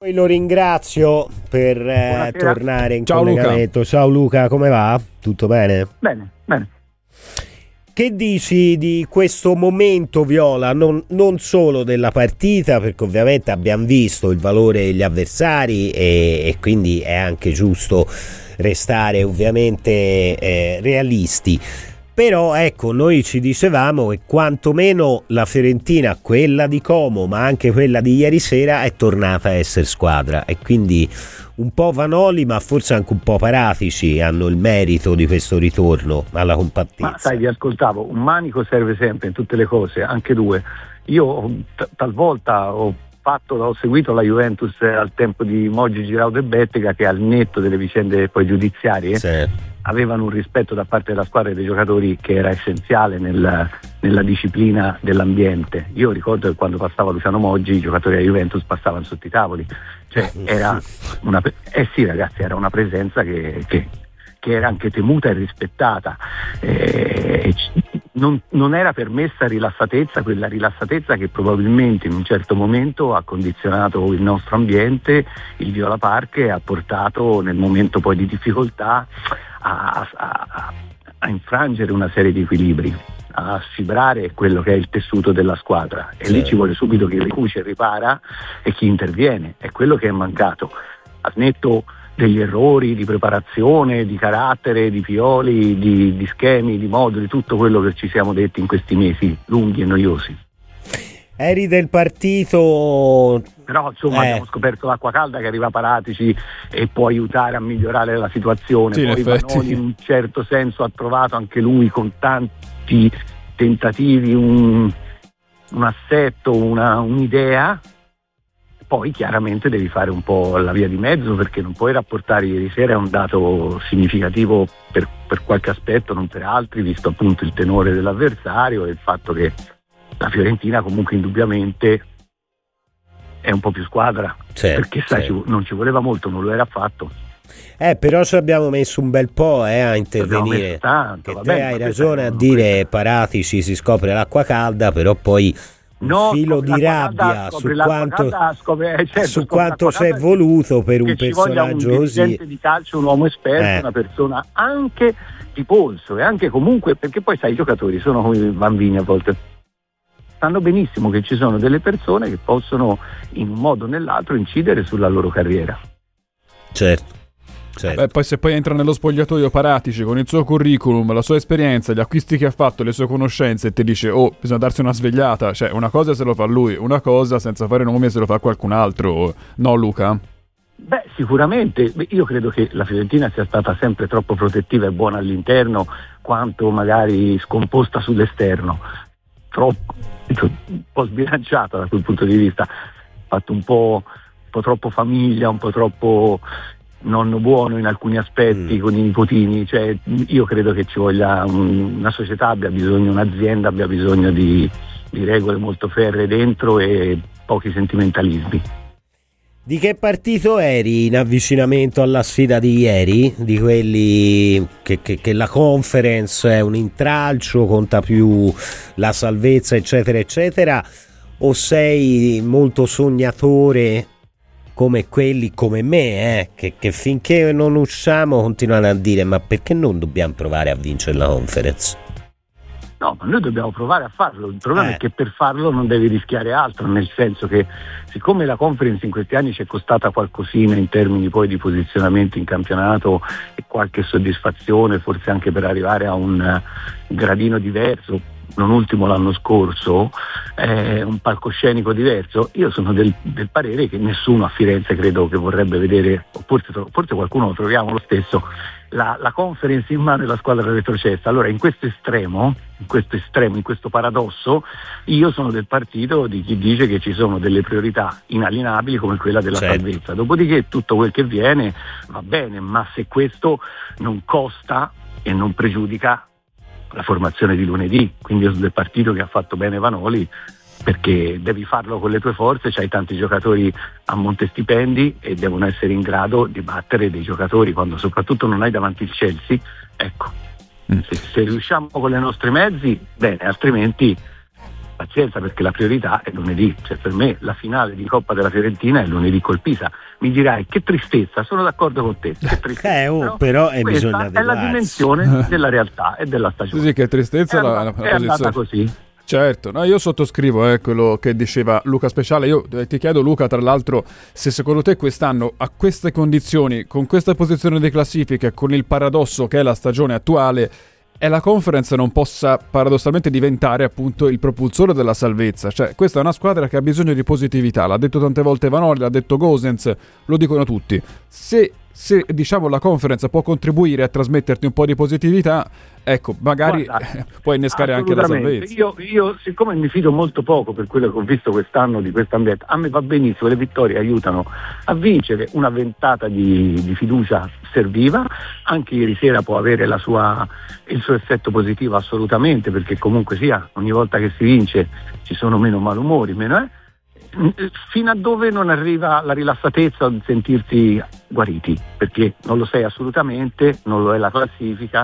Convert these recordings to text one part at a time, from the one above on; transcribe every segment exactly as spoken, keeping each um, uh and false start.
Poi lo ringrazio per eh, tornare in Ciao collegamento. Luca. Ciao Luca, come va? Tutto bene? Bene, bene. Che dici di questo momento, Viola, non, non solo della partita, perché ovviamente abbiamo visto il valore degli avversari e, e quindi è anche giusto restare ovviamente eh, realisti, però ecco, noi ci dicevamo che quantomeno la Fiorentina, quella di Como ma anche quella di ieri sera, è tornata a essere squadra, e quindi un po' Vanoli ma forse anche un po' Paratici hanno il merito di questo ritorno alla compattezza. Ma sai, vi ascoltavo, un manico serve sempre in tutte le cose, anche due. Io t- talvolta ho fatto, ho seguito la Juventus al tempo di Moggi, Giraudo e Bettega, che al netto delle vicende poi giudiziarie Sì. avevano un rispetto da parte della squadra e dei giocatori che era essenziale nel, nella disciplina dell'ambiente. Io ricordo che quando passava Luciano Moggi i giocatori della Juventus passavano sotto i tavoli, cioè era una, eh sì ragazzi, era una presenza che, che, che era anche temuta e rispettata, eh, non, non era permessa rilassatezza, quella rilassatezza che probabilmente in un certo momento ha condizionato il nostro ambiente, il Viola Park, e ha portato nel momento poi di difficoltà a, a, a infrangere una serie di equilibri, a sfibrare quello che è il tessuto della squadra, e sì. Lì ci vuole subito chi ricuce, ripara e chi interviene, è quello che è mancato. Al netto degli errori di preparazione, di carattere, di Pioli, di, di schemi, di moduli, tutto quello che ci siamo detti in questi mesi lunghi e noiosi. Eri del partito, però insomma eh. abbiamo scoperto l'acqua calda che arriva a Paratici e può aiutare a migliorare la situazione. Sì, poi Vanoli in un certo senso ha trovato anche lui con tanti tentativi un, un assetto, una, un'idea. Poi chiaramente devi fare un po' la via di mezzo, perché non puoi rapportare ieri sera un dato significativo per, per qualche aspetto, non per altri, visto appunto il tenore dell'avversario e il fatto che la Fiorentina comunque indubbiamente è un po' più squadra, certo, perché sai, certo. ci, non ci voleva molto, non lo era affatto. Eh, però ci abbiamo messo un bel po' eh, a intervenire. Tanto, che vabbè, te hai ragione a dire Paratici si scopre l'acqua calda, però poi un no, filo di rabbia calda, su quanto, quanto, scopre, eh, certo, su quanto c'è calda, voluto per un che ci voglia personaggio un così. dirigente di calcio, un uomo esperto, Eh. una persona anche di polso, e anche comunque, perché poi sai, i giocatori sono come i bambini a volte, sanno benissimo che ci sono delle persone che possono in un modo o nell'altro incidere sulla loro carriera. Certo. Certo. Beh, poi se poi entra nello spogliatoio Paratici con il suo curriculum, la sua esperienza, gli acquisti che ha fatto, le sue conoscenze, e ti dice oh, bisogna darsi una svegliata, cioè una cosa se lo fa lui, una cosa senza fare nomi se lo fa qualcun altro, no Luca? Beh, sicuramente, io credo che la Fiorentina sia stata sempre troppo protettiva e buona all'interno quanto magari scomposta sull'esterno, troppo, un po' sbilanciata da quel punto di vista, fatto un po', un po' troppo famiglia, un po' troppo nonno buono in alcuni aspetti, mm. con i nipotini, cioè io credo che ci voglia un, una società, abbia bisogno, un'azienda abbia bisogno di, di regole molto ferree dentro e pochi sentimentalismi. Di che partito eri in avvicinamento alla sfida di ieri? Di quelli che, che, che la conference è un intralcio, conta più la salvezza eccetera eccetera, o sei molto sognatore come quelli come me, eh, che, che finché non usciamo continuano a dire ma perché non dobbiamo provare a vincere la conference? No, ma noi dobbiamo provare a farlo, il problema eh. è che per farlo non devi rischiare altro, nel senso che siccome la conference in questi anni ci è costata qualcosina in termini poi di posizionamento in campionato e qualche soddisfazione, forse anche per arrivare a un gradino diverso, non ultimo l'anno scorso, eh, un palcoscenico diverso, io sono del, del parere che nessuno a Firenze credo che vorrebbe vedere, o forse, forse qualcuno lo troviamo lo stesso, la, la conference in mano e la squadra retrocessa. Allora in questo estremo, in questo estremo, in questo paradosso, io sono del partito di chi dice che ci sono delle priorità inalienabili come quella della certo. salvezza, dopodiché tutto quel che viene va bene, ma se questo non costa e non pregiudica la formazione di lunedì, quindi io sono del partito che ha fatto bene Vanoli, perché devi farlo con le tue forze, c'hai tanti giocatori a monte stipendi e devono essere in grado di battere dei giocatori quando soprattutto non hai davanti il Chelsea, ecco, mm. se, se riusciamo con i nostri mezzi bene, altrimenti pazienza, perché la priorità è lunedì, cioè per me la finale di Coppa della Fiorentina è lunedì col Pisa. Mi dirai che tristezza, sono d'accordo con te, che tristezza, eh, oh, però, però è, questa bisogna è la dimensione della realtà e della stagione. Sì, sì, che tristezza è, la, andata, la, la è andata così. Certo, no, io sottoscrivo eh, quello che diceva Luca Speciale. Io eh, ti chiedo, Luca, tra l'altro, se secondo te quest'anno a queste condizioni, con questa posizione di classifica, con il paradosso che è la stagione attuale, e la Conference non possa paradossalmente diventare appunto il propulsore della salvezza. Cioè, questa è una squadra che ha bisogno di positività, l'ha detto tante volte Vanoli, l'ha detto Gosens, lo dicono tutti. Se, se diciamo la Conference può contribuire a trasmetterti un po' di positività, ecco, magari Guarda, puoi innescare anche la salvezza. Io, io, siccome mi fido molto poco per quello che ho visto quest'anno di questo ambiente, a me va benissimo, le vittorie aiutano a vincere, una ventata di, di fiducia serviva, anche ieri sera può avere la sua, il suo effetto positivo assolutamente, perché comunque sia, ogni volta che si vince ci sono meno malumori, meno è. Fino a dove non arriva la rilassatezza di sentirsi guariti, perché non lo sei assolutamente, non lo è la classifica,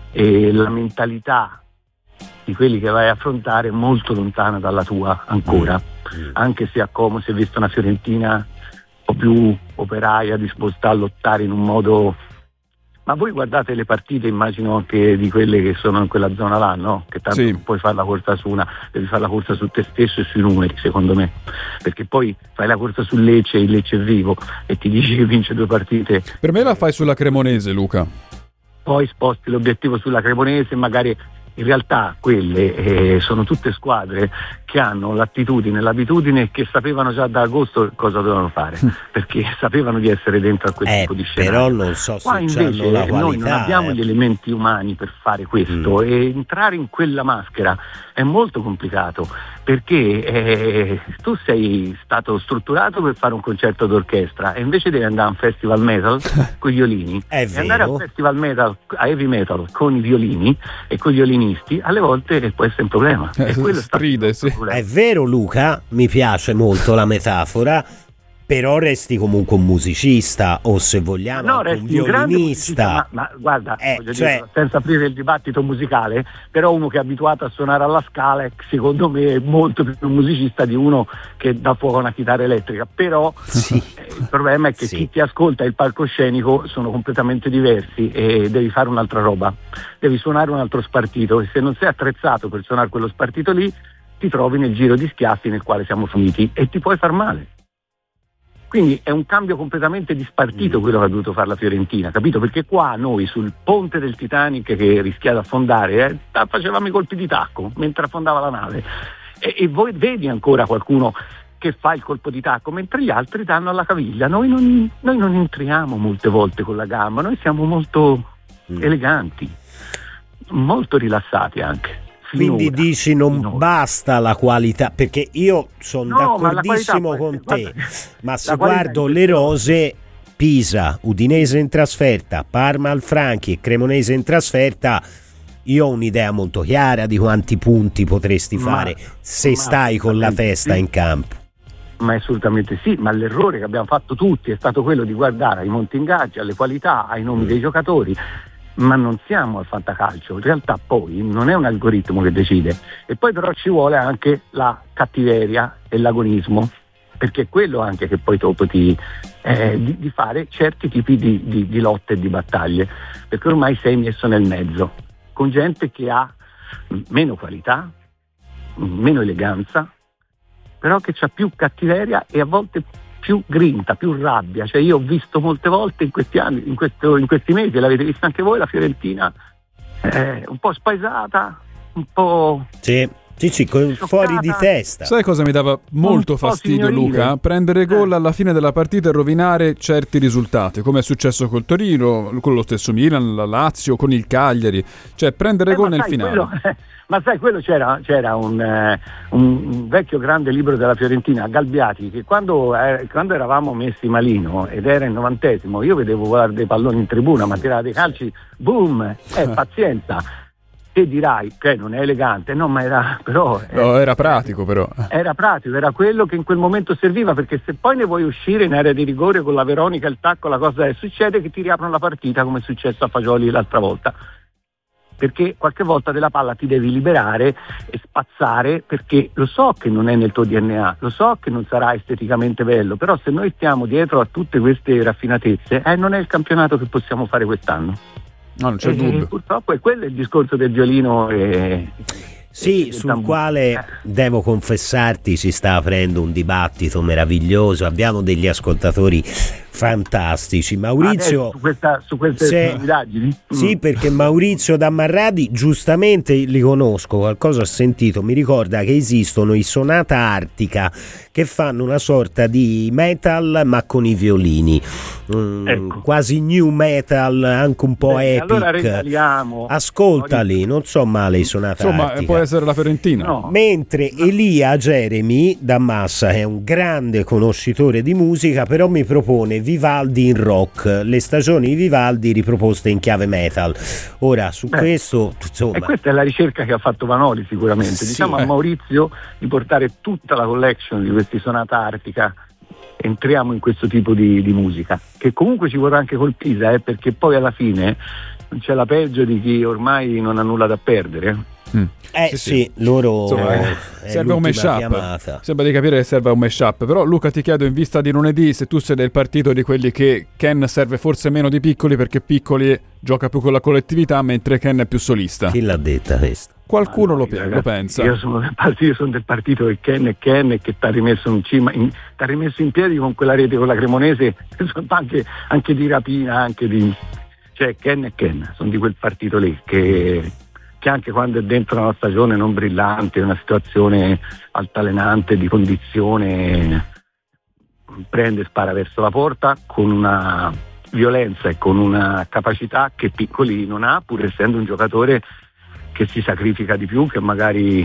e la mentalità di quelli che vai a affrontare è molto lontana dalla tua ancora, mm. anche se a Como si è vista una Fiorentina un po' più operaia, disposta a lottare in un modo. Ma voi guardate le partite, immagino anche di quelle che sono in quella zona là, no? Che tanto sì. non puoi fare la corsa su una, devi fare la corsa su te stesso e sui numeri, secondo me, perché poi fai la corsa sul Lecce, il Lecce è vivo e ti dici che vince due partite. Per me la fai sulla Cremonese, Luca. Poi sposti l'obiettivo sulla Cremonese, magari in realtà quelle eh, sono tutte squadre che hanno l'attitudine, l'abitudine, che sapevano già da agosto cosa dovevano fare, perché sapevano di essere dentro a quel eh, tipo di scenario. Però non so se qua invece la qualità, noi non abbiamo eh. gli elementi umani per fare questo, mm. e entrare in quella maschera è molto complicato, perché eh, tu sei stato strutturato per fare un concerto d'orchestra e invece devi andare a un festival metal con i violini. È e vero. andare al festival metal, a heavy metal con i violini e con gli violinisti alle volte può essere un problema. Eh, e quello stride, sì. È vero, Luca, mi piace molto la metafora, però resti comunque un musicista, o se vogliamo no, anche un resti un grande musicista, violinista. ma, ma guarda, Eh, voglio cioè- dire, senza aprire il dibattito musicale, però uno che è abituato a suonare alla scala, secondo me è molto più un musicista di uno che dà fuoco a una chitarra elettrica. Però Sì. eh, il problema è che Sì. chi ti ascolta e il palcoscenico sono completamente diversi e devi fare un'altra roba, devi suonare un altro spartito, e se non sei attrezzato per suonare quello spartito lì ti trovi nel giro di schiaffi nel quale siamo finiti e ti puoi far male. Quindi è un cambio completamente di spartito quello che ha dovuto fare la Fiorentina, capito? Perché qua noi sul ponte del Titanic che rischia di affondare eh, facevamo i colpi di tacco mentre affondava la nave, e, e voi vedi ancora qualcuno che fa il colpo di tacco mentre gli altri danno alla caviglia. Noi non, noi non entriamo molte volte con la gamba, noi siamo molto mm. eleganti, molto rilassati anche. Quindi Finora, dici non finora. basta la qualità, perché io sono No, ma la d'accordissimo qualità, con guarda, te, ma la se qualità guardo in le questo- rose, Pisa, Udinese in trasferta, Parma al Franchi e Cremonese in trasferta, io ho un'idea molto chiara di quanti punti potresti Ma- fare se ma stai con la assolutamente testa sì. in campo. Ma assolutamente sì, ma l'errore che abbiamo fatto tutti è stato quello di guardare ai monti ingaggi, alle qualità, ai nomi dei giocatori, ma non siamo al fantacalcio. In realtà poi non è un algoritmo che decide, e poi però ci vuole anche la cattiveria e l'agonismo, perché è quello anche che poi dopo ti eh, di, di fare certi tipi di, di, di lotte e di battaglie, perché ormai sei messo nel mezzo con gente che ha meno qualità, meno eleganza, però che c'ha più cattiveria e a volte più grinta, più rabbia. Cioè io ho visto molte volte in questi anni, in, questo, in questi mesi, l'avete vista anche voi, la Fiorentina eh, un po' spaesata, un po'... Sì, sì, sì, con- fuori di testa. Sai cosa mi dava molto Un po' fastidio, signorile. Luca? Prendere gol Eh. alla fine della partita e rovinare certi risultati, come è successo col Torino, con lo stesso Milan, la Lazio, con il Cagliari. Cioè prendere Eh, gol ma nel sai, finale. quello- ma sai, quello c'era, c'era un, eh, un- un vecchio grande libro della Fiorentina, Galbiati, che quando, eh, quando eravamo messi malino ed era il novantesimo, io vedevo volare dei palloni in tribuna, ma tirava dei calci, boom, eh, pazienza. Te dirai che non è elegante, no, ma era però eh, No, era pratico però. era pratico, era quello che in quel momento serviva, perché se poi ne vuoi uscire in area di rigore con la Veronica, il tacco, la cosa è, succede che ti riaprono la partita come è successo a Fagioli l'altra volta. perché qualche volta della palla ti devi liberare e spazzare, perché lo so che non è nel tuo D N A, lo so che non sarà esteticamente bello, però se noi stiamo dietro a tutte queste raffinatezze, eh, non è il campionato che possiamo fare quest'anno. No, non c'è e, dubbio. Purtroppo è quello il discorso del violino e, sì, e sul quale devo confessarti si sta aprendo un dibattito meraviglioso, abbiamo degli ascoltatori fantastici. Maurizio, su, questa, su queste se, indagini? Sì, mm. perché Maurizio da Marradi, giustamente li conosco, qualcosa ho sentito, mi ricorda che esistono i Sonata Artica che fanno una sorta di metal ma con i violini, mm, ecco. quasi new metal, anche un po' Bene, epic. allora regaliamo. Ascoltali, non so male i Sonata Insomma, Artica. può essere la Fiorentina. No. Mentre Elia Jeremy da Massa è un grande conoscitore di musica, però mi propone Vivaldi in rock, le stagioni di Vivaldi riproposte in chiave metal. Ora su Beh, questo, insomma, e questa è la ricerca che ha fatto Vanoli sicuramente. Sì, diciamo eh. a Maurizio di portare tutta la collection di questi Sonata Artica. Entriamo in questo tipo di, di musica, che comunque ci vorrà anche col Pisa, eh, perché poi alla fine non c'è la peggio di chi ormai non ha nulla da perdere. Mm. eh sì, sì, sì. loro Insomma, è serve un l'ultima mashup. chiamata. Sembra di capire che serve un mashup. Però Luca, ti chiedo in vista di lunedì se tu sei del partito di quelli che Ken serve forse meno di Piccoli, perché Piccoli gioca più con la collettività mentre Ken è più solista. Chi l'ha detta questa? Qualcuno Ah, lo, no, ragazzi, lo pensa. Io sono del partito, io sono del partito che Ken è Ken e che ti ha rimesso in cima, in, t'ha rimesso in piedi con quella rete con la Cremonese, anche, anche di rapina, anche di, cioè Ken è Ken, sono di quel partito lì che, che anche quando è dentro una stagione non brillante, una situazione altalenante di condizione, prende e spara verso la porta con una violenza e con una capacità che Piccoli non ha, pur essendo un giocatore che si sacrifica di più, che magari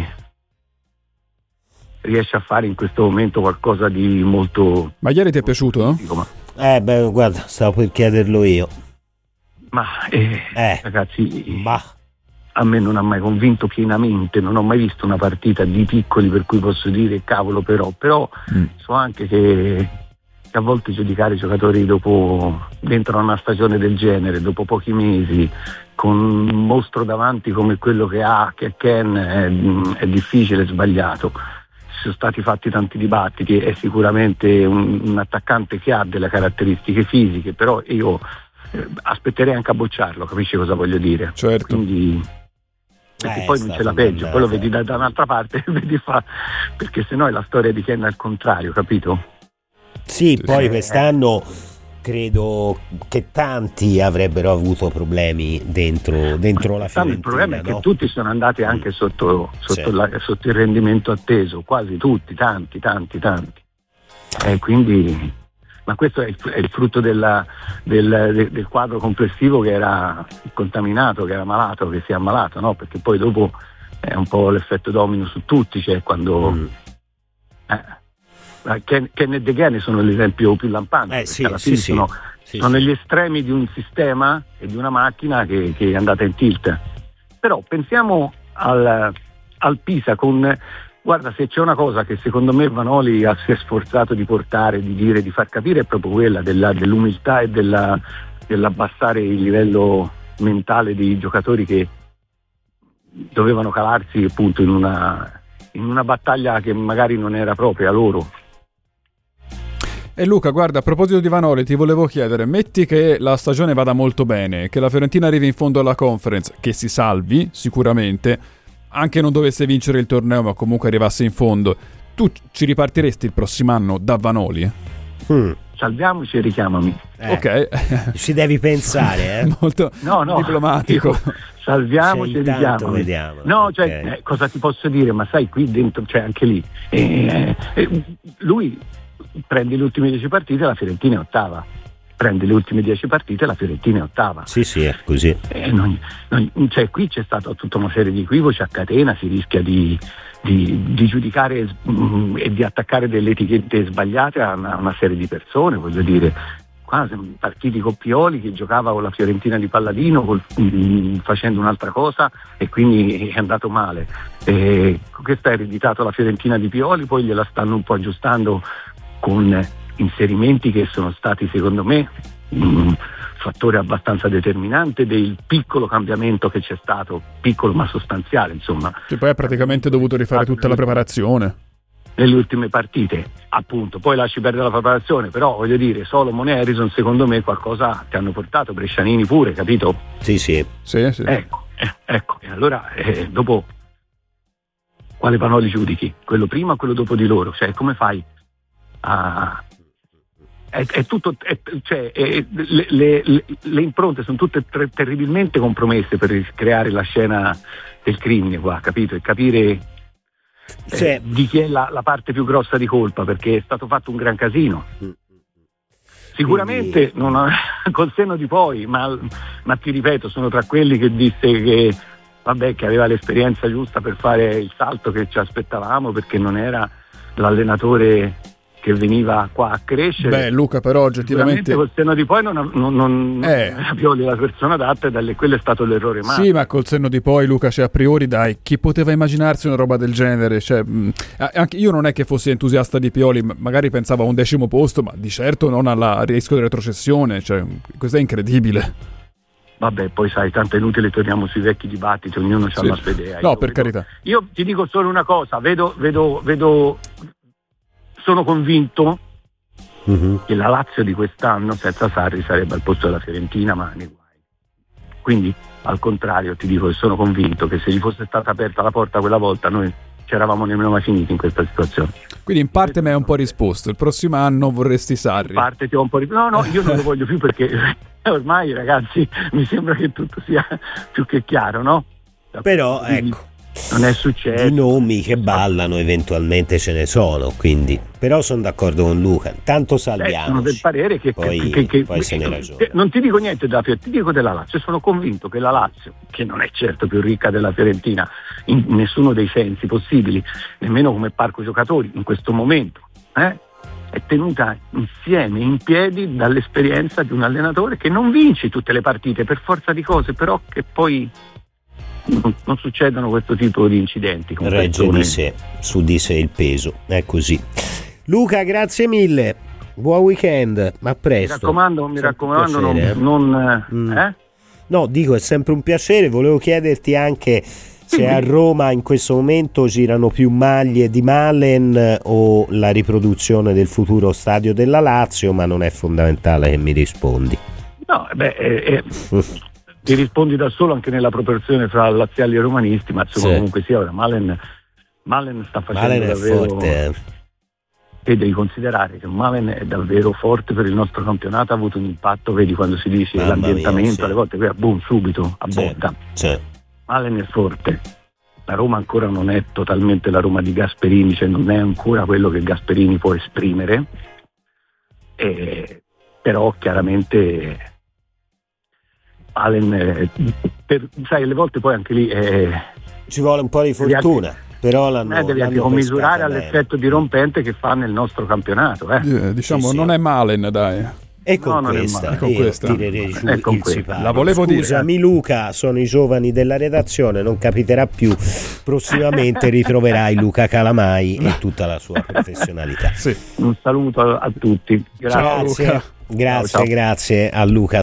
riesce a fare in questo momento qualcosa di molto... Ma ieri ti è piaciuto? Ma, Eh beh, guarda, stavo per chiederlo io. ma eh, Eh, ragazzi, bah. a me non ha mai convinto pienamente, non ho mai visto una partita di Piccoli per cui posso dire cavolo però, però Mm. so anche che, che a volte giudicare i giocatori dopo, dentro una stagione del genere, dopo pochi mesi, con un mostro davanti come quello che ha, che è Ken, è, è difficile, è sbagliato. Ci sono stati fatti tanti dibattiti, è sicuramente un, un attaccante che ha delle caratteristiche fisiche, però io eh, aspetterei anche a bocciarlo, capisci cosa voglio dire? Certo. Quindi, perché Eh, poi è non c'è stato la peggio, mandato. poi lo vedi da, da un'altra parte, vedi fa, perché sennò è la storia di Ken al contrario, capito? Sì, poi Eh, quest'anno credo che tanti avrebbero avuto problemi dentro, dentro la Il Fiorentina, problema è che no? tutti sono andati anche sotto, sotto, Sì. la- sotto il rendimento atteso, quasi tutti, tanti, tanti, tanti. E quindi, ma questo è il, è il frutto della- del, del- del quadro complessivo che era contaminato, che era malato, che si è ammalato, no? Perché poi dopo è un po' l'effetto domino su tutti, cioè quando... Mm. Eh, Ken, Ken e De Gene sono l'esempio più lampante, Eh, perché sì, alla sì, fine sì. sono, Sì, sono sì. gli estremi di un sistema e di una macchina che, che è andata in tilt. Però pensiamo al, al Pisa con, guarda, se c'è una cosa che secondo me Vanoli ha, si è sforzato di portare, di dire, di far capire, è proprio quella della, dell'umiltà e della, dell'abbassare il livello mentale dei giocatori che dovevano calarsi appunto in una, in una battaglia che magari non era propria loro. E Luca, guarda, a proposito di Vanoli, ti volevo chiedere, metti che la stagione vada molto bene, che la Fiorentina arrivi in fondo alla Conference, che si salvi sicuramente, anche non dovesse vincere il torneo ma comunque arrivasse in fondo, tu ci ripartiresti il prossimo anno da Vanoli? Mm. Salviamoci e richiamami. Eh, Ok. ci devi pensare, eh? Molto No, no, diplomatico. io- salviamoci Se e intanto richiamami. vediamo. No, cioè, Ok. eh, cosa ti posso dire? Ma sai, qui dentro, cioè anche lì, eh, eh, lui prende le ultime dieci partite e la Fiorentina è ottava. Prende le ultime dieci partite e la Fiorentina è ottava. Sì, sì, è così. Eh, non- non- cioè, qui c'è stata tutta una serie di equivoci a catena, si rischia di, di, di giudicare mm, e di attaccare delle etichette sbagliate a una, una serie di persone, voglio dire. Qua siamo partiti con Pioli che giocava con la Fiorentina di Palladino col, mm, facendo un'altra cosa e quindi è andato male. Eh, questa ha ereditato la Fiorentina di Pioli, poi gliela stanno un po' aggiustando con inserimenti che sono stati secondo me un fattore abbastanza determinante del piccolo cambiamento che c'è stato, piccolo ma sostanziale, insomma. Che poi ha praticamente dovuto rifare tutta la preparazione nelle ultime partite, appunto. Poi lasci perdere la preparazione, però voglio dire, Solomon e Harrison secondo me qualcosa ti hanno portato, Brescianini pure, capito? Sì, sì. Sì, sì. Ecco, eh, ecco. E allora eh, dopo quale Panoli giudichi? Quello prima o quello dopo di loro? Cioè, come fai a... È, è tutto, è, cioè, è, le, le, le impronte sono tutte ter- terribilmente compromesse per creare la scena del crimine qua, capito? E capire Sì. eh, di chi è la, la parte più grossa di colpa, perché è stato fatto un gran casino. Sicuramente Quindi... non ha, col senno di poi, ma, ma ti ripeto, sono tra quelli che disse che vabbè, che aveva l'esperienza giusta per fare il salto che ci aspettavamo, perché non era l'allenatore che veniva qua a crescere. Beh, Luca, però oggettivamente col senno di poi non, non, non, eh. non era Pioli la persona adatta, e dalle, quello è stato l'errore massimo. Sì, ma col senno di poi, Luca, cioè a priori, dai, chi poteva immaginarsi una roba del genere? Cioè, mh, anche io non è che fossi entusiasta di Pioli, magari pensavo a un decimo posto, ma di certo non al rischio di retrocessione, cioè, questo è incredibile. Vabbè, poi sai, tanto è inutile, torniamo sui vecchi dibattiti, ognuno sì. ha la sua idea. No, io per vedo, carità. Io ti dico solo una cosa, vedo, vedo, vedo, sono convinto mm-hmm. che la Lazio di quest'anno senza Sarri sarebbe al posto della Fiorentina, ma nei guai. Quindi, al contrario, ti dico che sono convinto che se gli fosse stata aperta la porta quella volta, noi ci eravamo nemmeno mai finiti in questa situazione. Quindi in parte mi hai un po' risposto, il prossimo anno vorresti Sarri. In parte ti ho un po' risposto. No, no, io non lo voglio più, perché ormai, ragazzi, mi sembra che tutto sia più che chiaro, no? Però, quindi, ecco, non è successo. I nomi che ballano eventualmente ce ne sono, quindi però sono d'accordo con Luca, tanto salviamoci. Eh, sono del parere che, poi, che, che, poi che, se ne ragiona. Che, non ti dico niente della Fiorentina, ti dico della Lazio. Sono convinto che la Lazio, che non è certo più ricca della Fiorentina in nessuno dei sensi possibili, nemmeno come parco giocatori in questo momento, eh, è tenuta insieme, in piedi, dall'esperienza di un allenatore che non vince tutte le partite per forza di cose, però che poi non, non succedono questo tipo di incidenti. Regge di sé, su di sé il peso, è così. Luca, grazie mille, buon weekend, a presto. Mi raccomando, mi raccomando, non, piacere, non mm. eh? No, dico, è sempre un piacere. Volevo chiederti anche se a Roma in questo momento girano più maglie di Malen o la riproduzione del futuro stadio della Lazio, ma non è fondamentale che mi rispondi. No, beh, eh, eh, ti rispondi da solo anche nella proporzione fra laziali e romanisti, ma insomma, sì. Comunque sia, ora Malen, Malen sta facendo Malen è davvero forte, eh. E devi considerare che Malen è davvero forte per il nostro campionato, ha avuto un impatto, vedi quando si dice Mamma l'ambientamento, mia, sì. Alle volte qui a boom, subito, a sì, botta. Sì. Malen è forte. La Roma ancora non è totalmente la Roma di Gasperini, cioè non è ancora quello che Gasperini può esprimere, e, però chiaramente Malen, eh, per, sai, alle volte poi anche lì eh, ci vuole un po' di fortuna. Anche, però l'hanno, eh, devi anche commisurare all'effetto dirompente che fa nel nostro campionato. Eh. Eh, diciamo, sì, sì. non è Malen, dai. E con no, questa, con questa. tirerei giù con il questa. sipario. La volevo dire. Scusami Luca, sono i giovani della redazione, non capiterà più. Prossimamente ritroverai Luca Calamai e tutta la sua professionalità. Sì. Un saluto a, a tutti. Grazie. Ciao, Luca. Grazie, ciao, ciao. grazie a Luca.